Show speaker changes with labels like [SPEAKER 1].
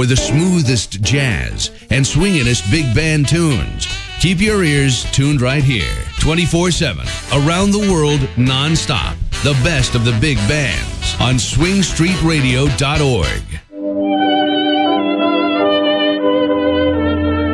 [SPEAKER 1] for the smoothest jazz and swinginest big band tunes. Keep your ears tuned right here, 24/7, around the world, non-stop. The best of the big bands on swingstreetradio.org.